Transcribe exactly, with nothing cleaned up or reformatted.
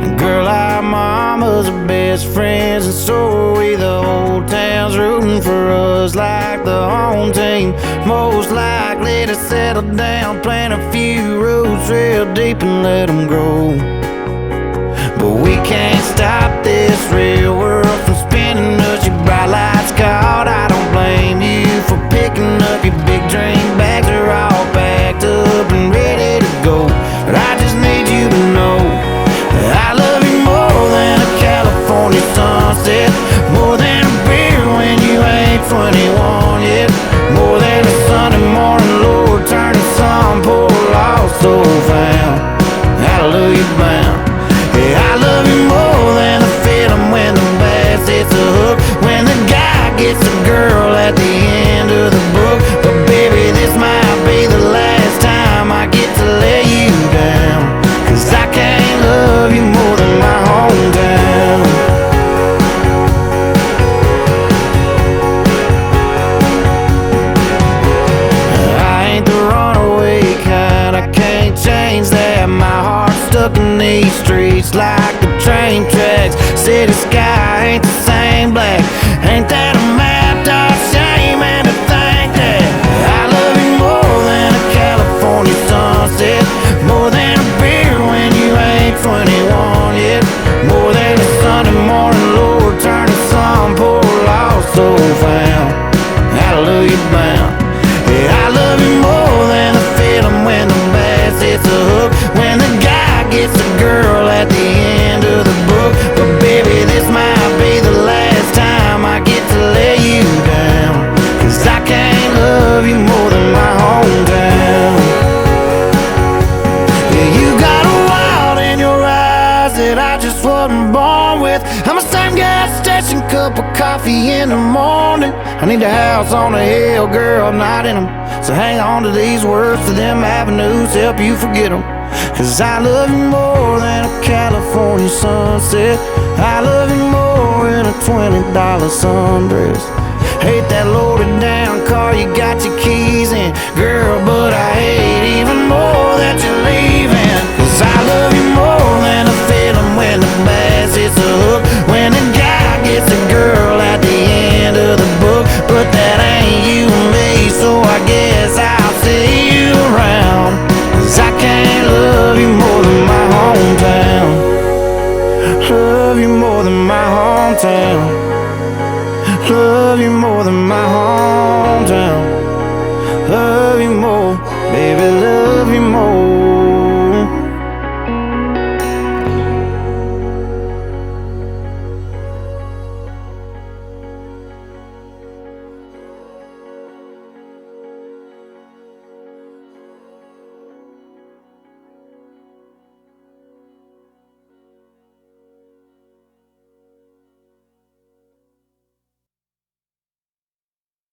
Girl, our mama's our best friends, and so are we. The whole town's rooting for us like the home team. Most likely to settle down, plant a few roots real deep and let them grow. But we can't stop this real world from spinning us. Your bright lights caught, I don't blame you for picking up your big dream bags. Are all packed up and ready to go. But I just need you to know that I love you more than a California sunset, more than a beer when you ain't twenty-one yet, more than a Sunday morning Lord turning some poor lost soul found. Hallelujah bound. Yeah, I love you more than the feeling when the bass hits the hook, when the guy gets the girl at the end of the book. But baby, this might be the last time I get to lay you down, 'cause I can't love you more than my hometown. I ain't the runaway kind, I can't change that. My heart's stuck in these streets like the train tracks. City sky ain't the same black. Ain't that a map of shame? And to think that I love you more than a California sunset, more than a beer when you ain't twenty-one yet, more than a Sunday morning Lord turning some poor lost soul found. Hallelujah bound. Yeah, I love you more than the feeling when the bass hits the hook, when the guy gets the girl at the end of the book. But baby, this might be the last time I get to lay you down, 'cause I can't love you more than my hometown. Yeah, you got a wild in your eyes that I just wasn't born with. I'm a same gas station, cup of coffee in the morning. I need a house on a hill, girl, not in them. So hang on to these words, to them avenues, help you forget them. 'Cause I love you more than a California sunset, I love you more than a twenty dollar sundress. Hate that loaded down car you got your keys in, girl, but I hate even more that you're leaving. 'Cause I love you more than a feeling when the bass hits the hook, when the guy gets a girl at the end of the book. But that ain't you and me, so I guess I'll see you around, 'cause I can't love you more than my hometown. Love you more than my hometown. Love you more than my hometown. Love you more, baby.